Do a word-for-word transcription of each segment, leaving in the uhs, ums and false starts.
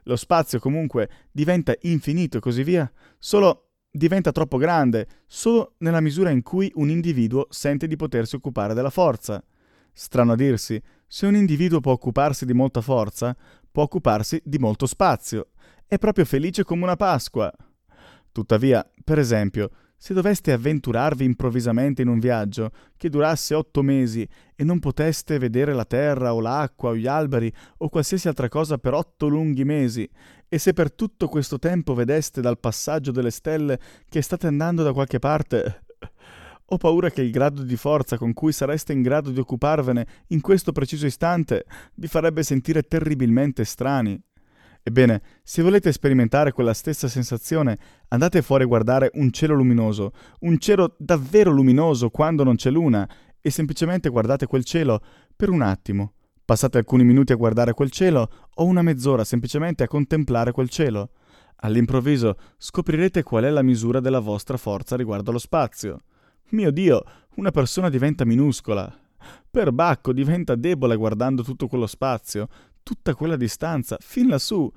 Lo spazio comunque diventa infinito e così via, solo diventa troppo grande, solo nella misura in cui un individuo sente di potersi occupare della forza. Strano a dirsi, se un individuo può occuparsi di molta forza, può occuparsi di molto spazio. È proprio felice come una Pasqua. Tuttavia, per esempio, se doveste avventurarvi improvvisamente in un viaggio che durasse otto mesi e non poteste vedere la terra o l'acqua o gli alberi o qualsiasi altra cosa per otto lunghi mesi, e se per tutto questo tempo vedeste dal passaggio delle stelle che state andando da qualche parte, ho paura che il grado di forza con cui sareste in grado di occuparvene in questo preciso istante vi farebbe sentire terribilmente strani. Ebbene, se volete sperimentare quella stessa sensazione, andate fuori a guardare un cielo luminoso, un cielo davvero luminoso quando non c'è luna, e semplicemente guardate quel cielo per un attimo. Passate alcuni minuti a guardare quel cielo o una mezz'ora semplicemente a contemplare quel cielo. All'improvviso scoprirete qual è la misura della vostra forza riguardo allo spazio. Mio Dio, una persona diventa minuscola. Perbacco diventa debole guardando tutto quello spazio, tutta quella distanza, fin lassù.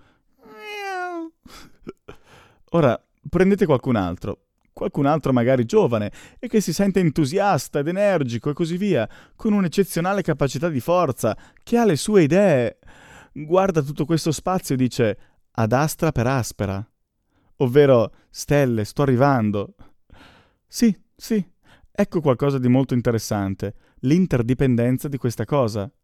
Ora, prendete qualcun altro, qualcun altro magari giovane e che si sente entusiasta ed energico e così via, con un'eccezionale capacità di forza, che ha le sue idee. Guarda tutto questo spazio e dice ad astra per aspera, ovvero stelle, sto arrivando. Sì, sì, ecco qualcosa di molto interessante, l'interdipendenza di questa cosa.